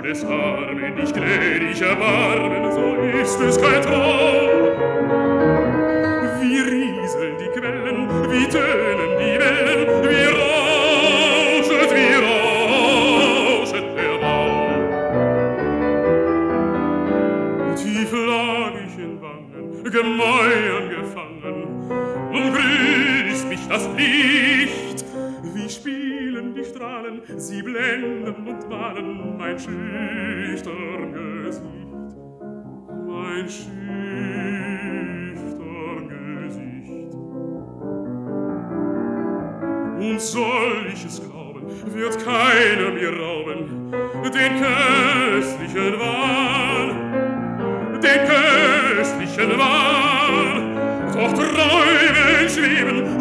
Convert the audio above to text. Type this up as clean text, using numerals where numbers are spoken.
des Armen nicht gnädig erbarmen, so ist es kein Traum. Wie rieseln die Quellen, wie tönen die Wellen, wie rauschet der Raum. Tief lag ich in Wangen, gemein gefangen, nun grüßt mich das Licht. Wie spielen die Strahlen, sie blenden und malen mein schüchtern Gesicht, mein schüchtern Gesicht. Und soll ich es glauben, wird keiner mir rauben den köstlichen Wahn, den köstlichen Wahn. Doch träumen schweben